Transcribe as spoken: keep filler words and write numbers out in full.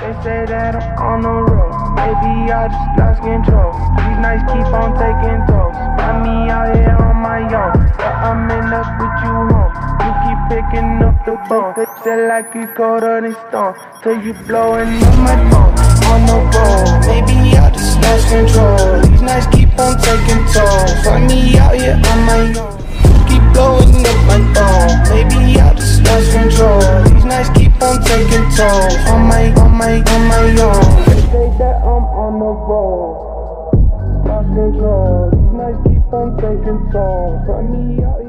They say that I'm on the road, maybe I just lost control. These nights keep on taking tolls, find me out here on my own, but I'm in up with you home. You keep picking up the phone, feel like you colder than stone, till you blowing up my phone. On the road, maybe I just lost control. These nights keep on taking tolls, find me out here on my own. Keep blowing up my phone, maybe I just lost control. These nights keep on taking tolls, on my, on my, on my own. They say that I'm on the road, lost control. These nights keep on taking tolls, find me out here.